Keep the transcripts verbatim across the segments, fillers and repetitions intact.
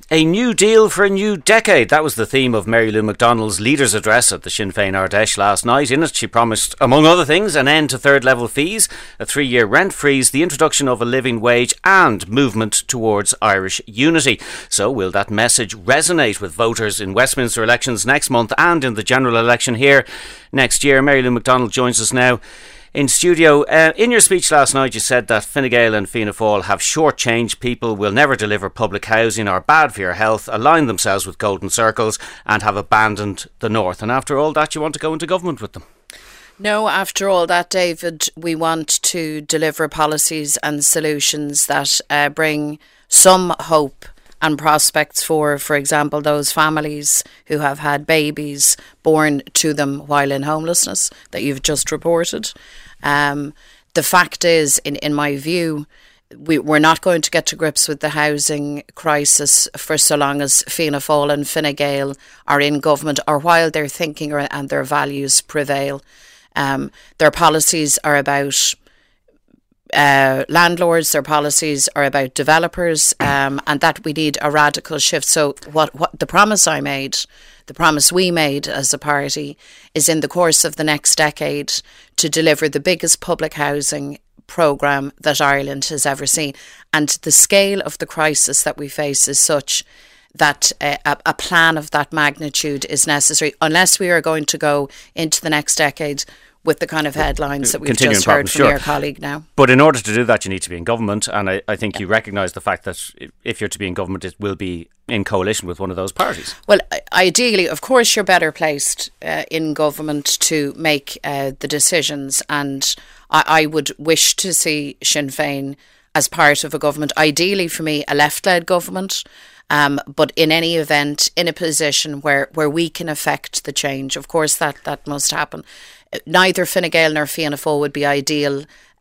A new deal for a new decade. That was the theme of Mary Lou McDonald's leader's address at the Sinn Féin Ardèche last night. In it, she promised, among other things, an end to third-level fees, a three-year rent freeze, the introduction of a living wage and movement towards Irish unity. So will that message resonate with voters in Westminster elections next month and in the general election here next year? Mary Lou McDonald joins us now in studio. Uh, in your speech last night, you said that Fine Gael and Fianna Fáil have shortchanged people, will never deliver public housing, are bad for your health, align themselves with golden circles and have abandoned the North. And after all that, you want to go into government with them? No, after all that, David, we want to deliver policies and solutions that uh, bring some hope and prospects for, for example, those families who have had babies born to them while in homelessness that you've just reported. Um, the fact is, in, in my view, we, we're not going to get to grips with the housing crisis for so long as Fianna Fáil and Fine Gael are in government, or while their thinking or, and their values prevail. Um, their policies are about Uh, landlords, their policies are about developers, um, and that we need a radical shift. So what, what the promise I made, the promise we made as a party, is in the course of the next decade to deliver the biggest public housing programme that Ireland has ever seen. And the scale of the crisis that we face is such that uh, a, a plan of that magnitude is necessary, unless we are going to go into the next decade with the kind of headlines that we've Continuing just heard problems, from sure. your colleague now. But in order to do that, you need to be in government, and I, I think yeah. you recognise the fact that if you're to be in government, it will be in coalition with one of those parties. Well, ideally, of course, you're better placed uh, in government to make uh, the decisions, and I, I would wish to see Sinn Féin as part of a government, ideally for me, a left-led government, Um, but in any event, in a position where, where we can affect the change. Of course, that, that must happen. Neither Fine Gael nor Fianna Fáil would be ideal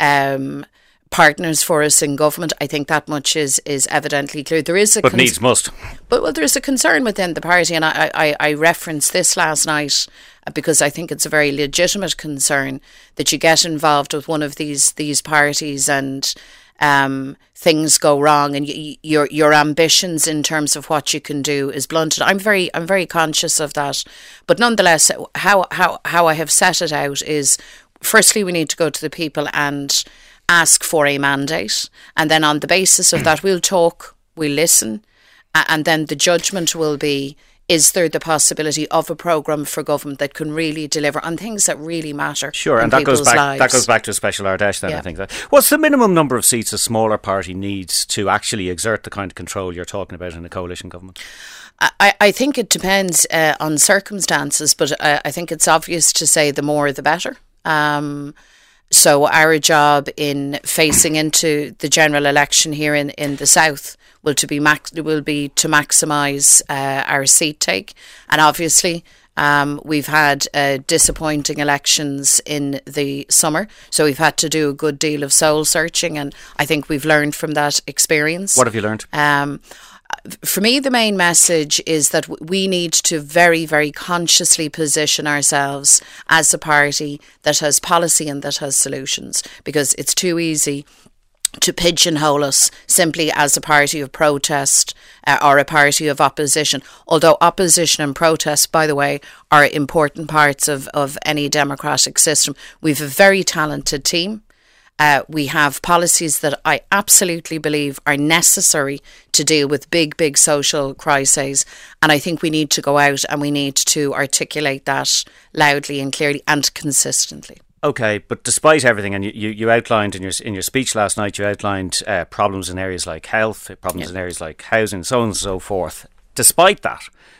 um, partners for us in government. I think that much is is evidently clear. There is a but con- needs must. But well, there is a concern within the party, and I, I, I referenced this last night because I think it's a very legitimate concern that you get involved with one of these these parties and Um, things go wrong, and y- your your ambitions in terms of what you can do is blunted. I'm very I'm very conscious of that, but nonetheless, how how how I have set it out is, firstly, we need to go to the people and ask for a mandate, and then on the basis of that, we'll talk, we'll listen, and then the judgment will be: is there the possibility of a programme for government that can really deliver on things that really matter? Sure, and that goes back lives. that goes back to a special Ardèche then, yeah. I think. That. What's the minimum number of seats a smaller party needs to actually exert the kind of control you're talking about in a coalition government? I, I think it depends uh, on circumstances, but I, I think it's obvious to say the more the better. Um, so our job in facing into the general election here in, in the South will to be max will be to maximise uh, our seat take, and obviously um, we've had uh, disappointing elections in the summer, so we've had to do a good deal of soul searching, and I think we've learned from that experience. What have you learned? Um, for me, the main message is that we need to very, very consciously position ourselves as a party that has policy and that has solutions, because it's too easy to pigeonhole us simply as a party of protest uh, or a party of opposition. Although opposition and protest, by the way, are important parts of, of any democratic system. We've a very talented team. Uh, we have policies that I absolutely believe are necessary to deal with big, big social crises. And I think we need to go out and we need to articulate that loudly and clearly and consistently. Okay, but despite everything, and you, you, you outlined in your in your speech last night, you outlined uh, problems in areas like health, problems yeah. in areas like housing, so on and so forth. Despite that,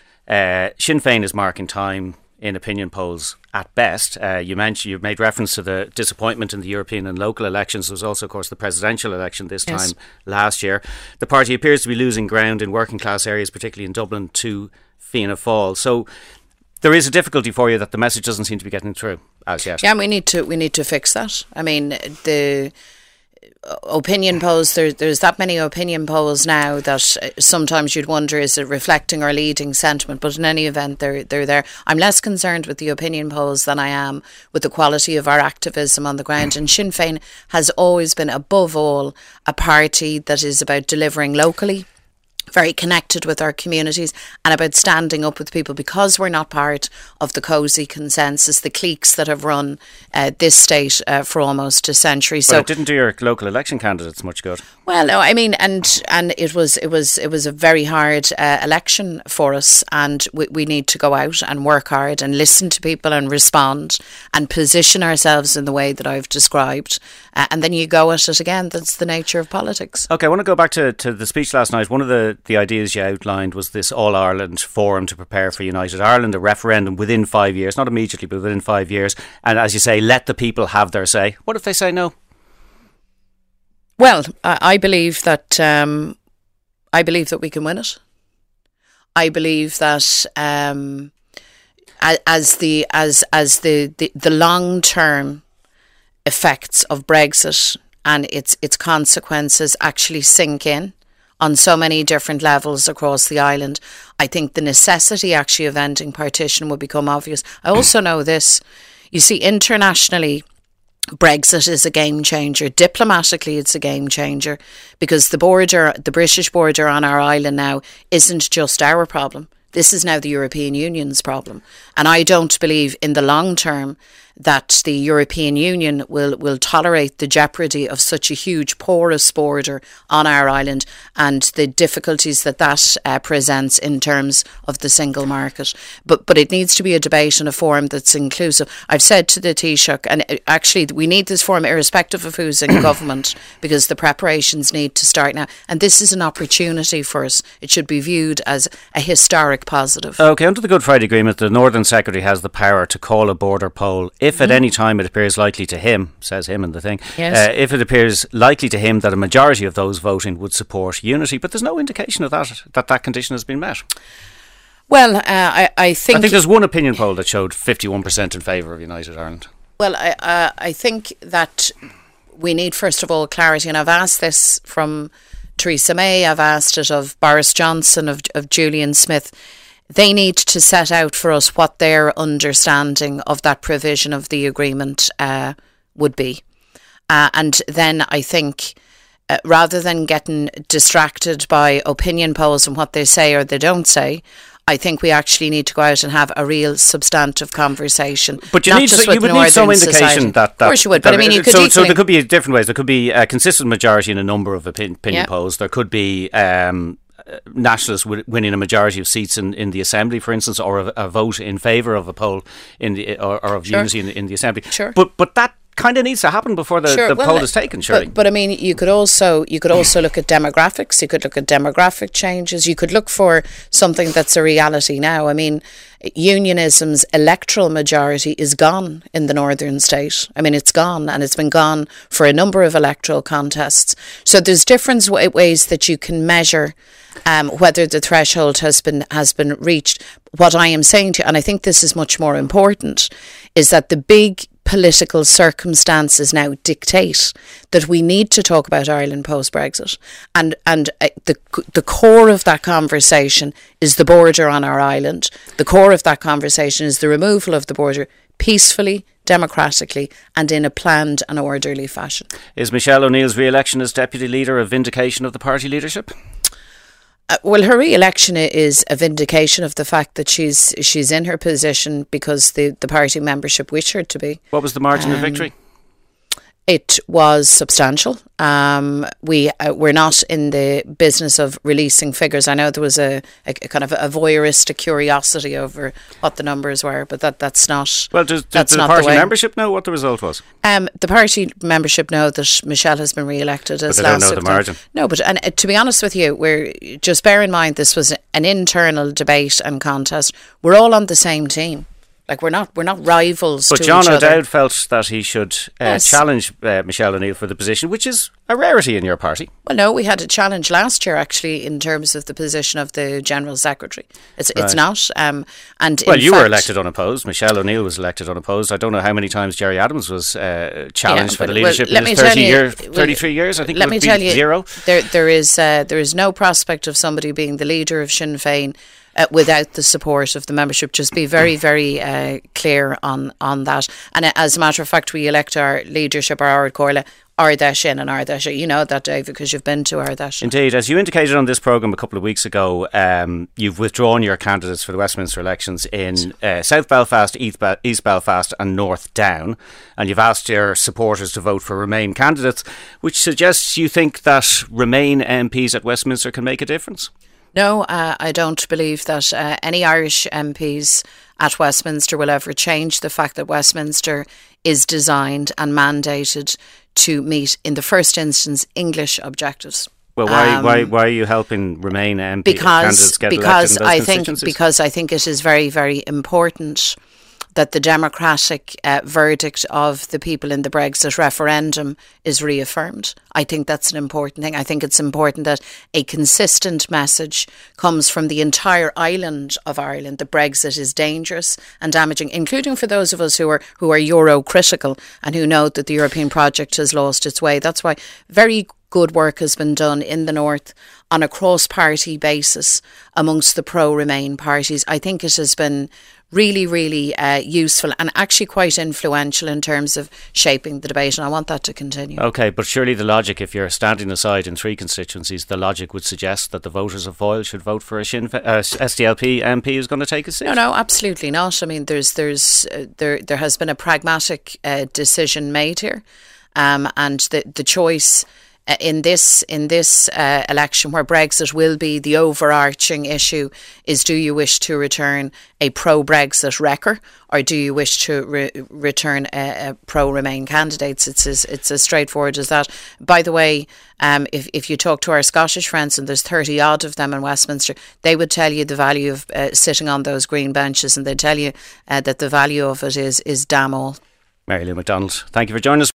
uh, Sinn Féin is marking time in opinion polls at best. Uh, you mentioned, you made reference to the disappointment in the European and local elections. There was also, of course, the presidential election this yes. time last year. The party appears to be losing ground in working class areas, particularly in Dublin, to Fianna Fáil. So there is a difficulty for you that the message doesn't seem to be getting through as yet. Yeah, we need to we need to fix that. I mean, the opinion polls, there, there's that many opinion polls now that sometimes you'd wonder, is it reflecting or leading sentiment? But in any event, they're, they're there. I'm less concerned with the opinion polls than I am with the quality of our activism on the ground. And Sinn Féin has always been, above all, a party that is about delivering locally. very connected with our communities, and about standing up with people, because we're not part of the cosy consensus, the cliques that have run uh, this state uh, for almost a century. But so it didn't do your local election candidates much good. Well, no, I mean, and and it was it was it was a very hard uh, election for us, and we, we need to go out and work hard and listen to people and respond and position ourselves in the way that I've described, uh, and then you go at it again. That's the nature of politics. Okay, I want to go back to, to the speech last night. One of the, the ideas you outlined was this All-Ireland forum to prepare for United Ireland, a referendum within five years, not immediately, but within five years, and as you say, let the people have their say. What if they say no? Well, I, I believe that um, I believe that we can win it. I believe that um, as the as as the, the, the long term effects of Brexit and its its consequences actually sink in on so many different levels across the island, I think the necessity actually of ending partition will become obvious. I also know this. You see, internationally, Brexit is a game changer. Diplomatically, it's a game changer, because the border, the British border on our island now, isn't just our problem. This is now the European Union's problem. And I don't believe in the long term that the European Union will, will tolerate the jeopardy of such a huge porous border on our island and the difficulties that that uh, presents in terms of the single market. But but it needs to be a debate in a forum that's inclusive. I've said to the Taoiseach, and actually we need this forum irrespective of who's in government, because the preparations need to start now. And this is an opportunity for us. It should be viewed as a historic positive. Okay, under the Good Friday Agreement, the Northern Secretary has the power to call a border poll if at mm. any time it appears likely to him, says him in the thing, yes. uh, if it appears likely to him that a majority of those voting would support unity. But there's no indication of that, that that condition has been met. Well, uh, I, I think... I think there's one opinion poll that showed fifty-one percent in favour of United Ireland. Well, I, uh, I think that we need, first of all, clarity, and I've asked this from Theresa May, I've asked it of Boris Johnson, of, of Julian Smith. They need to set out for us what their understanding of that provision of the agreement uh, would be. Uh, and then I think uh, rather than getting distracted by opinion polls and what they say or they don't say, I think we actually need to go out and have a real substantive conversation. But you not need just so, with you would Northern need some indication society. that, that... Of course you would, but that, I mean you could so, equally... so there could be different ways. There could be a consistent majority in a number of opinion, opinion yeah. polls. There could be... Um, Nationalists winning a majority of seats in, in the Assembly, for instance, or a, a vote in favour of a poll in the or, or of sure. unity in the, in the Assembly. Sure. But but that kind of needs to happen before the, sure. the well, poll is taken, surely. But, but I mean, you could also you could also look at demographics. You could look at demographic changes. You could look for something that's a reality now. I mean, unionism's electoral majority is gone in the northern state. I mean, it's gone, and it's been gone for a number of electoral contests. So there's different w- ways that you can measure um, whether the threshold has been has been reached. What I am saying to you, and I think this is much more important, is that the big political circumstances now dictate that we need to talk about Ireland post-Brexit, and and uh, the the core of that conversation is the border on our island. The core of that conversation is the removal of the border peacefully, democratically, and in a planned and orderly fashion. Is Michelle O'Neill's re-election as deputy leader a vindication of the party leadership? Uh, well, her re-election is a vindication of the fact that she's she's in her position because the, the party membership wish her to be. What was the margin um, of victory? It was substantial. Um, we uh, we're not in the business of releasing figures. I know there was a, a, a kind of a voyeuristic curiosity over what the numbers were, but that, that's not. Well, does, does that's the not party the way. membership know what the result was? Um, the party membership know that Michelle has been re-elected as but they last don't know the margin. No, but and uh, to be honest with you, we're just bear in mind this was an internal debate and contest. We're all on the same team. Like we're not, we're not rivals. But to John each other. O'Dowd felt that he should uh, yes. challenge uh, Michelle O'Neill for the position, which is a rarity in your party. Well, no, we had a challenge last year actually in terms of the position of the General Secretary. It's right. it's not. Um, and well, you fact, were elected unopposed. Michelle O'Neill was elected unopposed. I don't know how many times Jerry Adams was uh, challenged yeah, for the leadership well, in his thirty you, year, well, thirty-three years. I think let it would me be tell you, zero. There, there is uh, there is no prospect of somebody being the leader of Sinn Féin Uh, without the support of the membership. Just be very, very uh, clear on, on that. And uh, as a matter of fact, we elect our leadership, our Ard Comhairle, Ardèche in and Ardèche. You know that, Dave, because you've been to Ardèche. Indeed. As you indicated on this programme a couple of weeks ago, um, you've withdrawn your candidates for the Westminster elections in uh, South Belfast, East, Bel- East Belfast and North Down, and you've asked your supporters to vote for Remain candidates, which suggests you think that Remain M Ps at Westminster can make a difference. No, uh, I don't believe that uh, any Irish M Ps at Westminster will ever change the fact that Westminster is designed and mandated to meet, in the first instance, English objectives. Well, why um, why why are you helping Remain M P because, candidates get because elected in those I think constituencies? because I think it is very, very important that the democratic uh, verdict of the people in the Brexit referendum is reaffirmed. I think that's an important thing. I think it's important that a consistent message comes from the entire island of Ireland that Brexit is dangerous and damaging, including for those of us who are who are Euro-critical and who know that the European project has lost its way. That's why very good work has been done in the North on a cross-party basis amongst the pro-Remain parties. I think it has been really, really uh, useful and actually quite influential in terms of shaping the debate, and I want that to continue. OK, but surely the logic, if you're standing aside in three constituencies, the logic would suggest that the voters of Foyle should vote for a Sinn Fe- uh, S D L P M P who's going to take a seat. No, no, absolutely not. I mean, there's there's uh, there there has been a pragmatic uh, decision made here, um, and the the choice Uh, in this in this uh, election, where Brexit will be the overarching issue, is do you wish to return a pro-Brexit wrecker, or do you wish to re- return a, a pro-Remain candidates? It's as it's as straightforward as that. By the way, um, if if you talk to our Scottish friends, and there's thirty odd of them in Westminster, they would tell you the value of uh, sitting on those green benches, and they tell you uh, that the value of it is is damn all. Mary Lou McDonald, thank you for joining us.